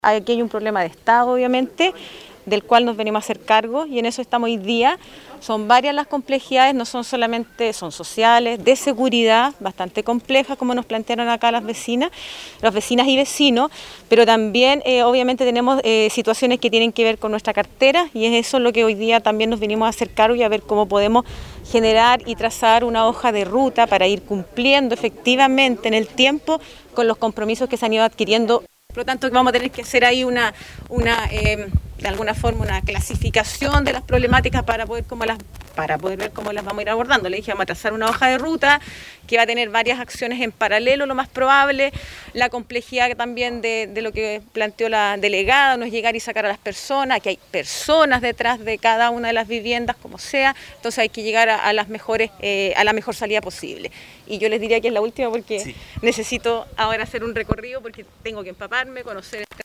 Aquí hay un problema de Estado, obviamente, del cual nos venimos a hacer cargo y en eso estamos hoy día. Son varias las complejidades, no son solamente, son sociales, de seguridad, bastante complejas, como nos plantearon acá las vecinas y vecinos, pero también obviamente tenemos situaciones que tienen que ver con nuestra cartera y es eso lo que hoy día también nos venimos a hacer cargo y a ver cómo podemos generar y trazar una hoja de ruta para ir cumpliendo efectivamente en el tiempo con los compromisos que se han ido adquiriendo. Por lo tanto, vamos a tener que hacer ahí de alguna forma una clasificación de las problemáticas para poder ver cómo las vamos a ir abordando. Le dije, vamos a trazar una hoja de ruta que va a tener varias acciones en paralelo, lo más probable. La complejidad también de lo que planteó la delegada, no es llegar y sacar a las personas, que hay personas detrás de cada una de las viviendas, como sea. Entonces hay que llegar a la mejor salida posible. Y yo les diría que es la última porque necesito ahora hacer un recorrido porque tengo que empaparme, conocer